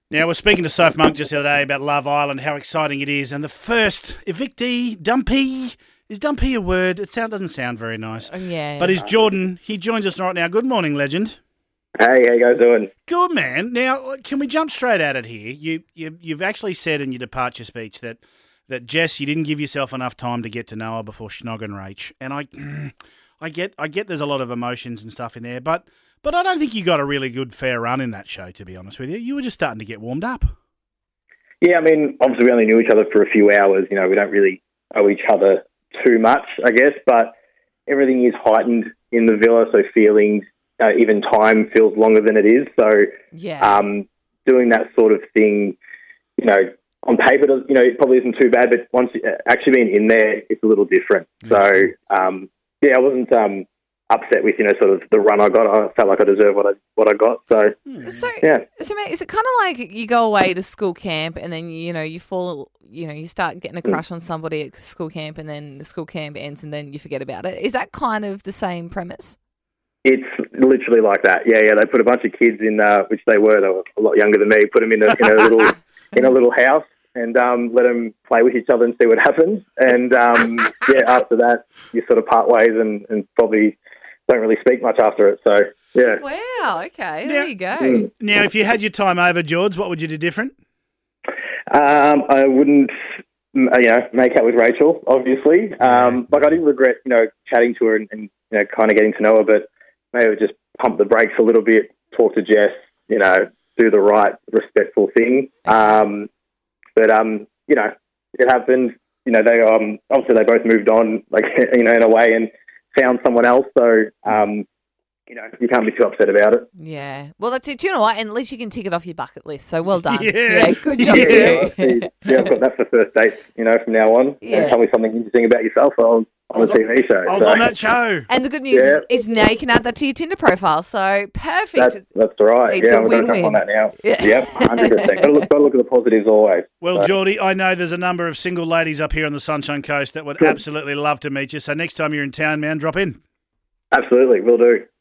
Now, we're speaking to Soph Monk just the other day about Love Island, how exciting it is, and the first evictee, dumpy. Is dumpy a word? It doesn't sound very nice. Yeah. But is Jordan. He joins us right now. Good morning, legend. Hey, how you guys doing? Good, man. Now, can we jump straight at it here? You've actually said in your departure speech that Jess, you didn't give yourself enough time to get to know her before Schnog and Rach. And I get there's a lot of emotions and stuff in there, but I don't think you got a really good fair run in that show, to be honest with you. You were just starting to get warmed up. Yeah, I mean, obviously we only knew each other for a few hours. You know, we don't really owe each other too much, I guess, but everything is heightened in the villa, so feelings, even time feels longer than it is. So doing that sort of thing, you know, on paper, you know, it probably isn't too bad, but once actually being in there, it's a little different. So, I wasn't upset with, you know, sort of the run I got. I felt like I deserved what I got. So mate, is it kind of like you go away to school camp and then, you know, you start getting a crush on somebody at school camp and then the school camp ends and then you forget about it? Is that kind of the same premise? It's literally like that. Yeah. They put a bunch of kids in, which they were a lot younger than me, put them in a little house and let them play with each other and see what happens. And, after that, you sort of part ways and probably don't really speak much after it. So, yeah. Wow, okay, there you go. Now, if you had your time over, George, what would you do different? I wouldn't, make out with Rachel, obviously. I didn't regret, chatting to her and kind of getting to know her, but maybe just pump the brakes a little bit, talk to Jess, do the right, respectful thing. It happened. They obviously they both moved on, in a way, and found someone else. So, you can't be too upset about it. Yeah. Well, that's it. Do you know what? And at least you can tick it off your bucket list. So well done. Yeah. Good job too. I've got that for first dates, from now on. Yeah. And tell me something interesting about yourself on a TV show. I was on that show. And the good news is now you can add that to your Tinder profile. So perfect. That's right. It's a I'm going to jump on that now. Yeah. Yep, 100%. Got to look at the positives always. Well, Geordie, I know there's a number of single ladies up here on the Sunshine Coast that would absolutely love to meet you. So next time you're in town, man, drop in. Absolutely, will do.